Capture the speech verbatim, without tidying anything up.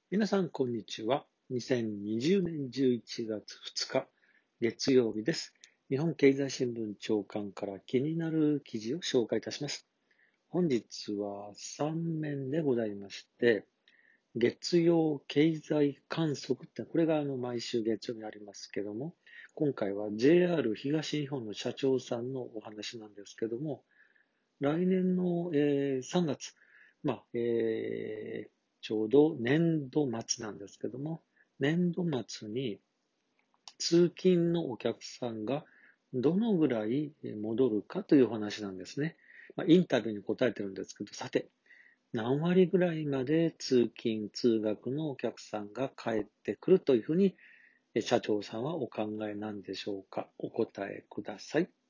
皆さん、こんにちは。にせんにじゅうねんじゅういちがつふつか、月曜日です。日本経済新聞長官から気になる記事を紹介いたします。本日はさん面でございまして、月曜経済観測って、これがあの毎週月曜にありますけども、今回は ジェイアール 東日本の社長さんのお話なんですけども、来年の、えーさんがつ、まあ、えーちょうど年度末なんですけども、年度末に通勤のお客さんがどのぐらい戻るかというお話なんですね。まあ、インタビューに答えてるんですけど、さて、何割ぐらいまで通勤、通学のお客さんが帰ってくるというふうに社長さんはお考えなんでしょうか。お答えください。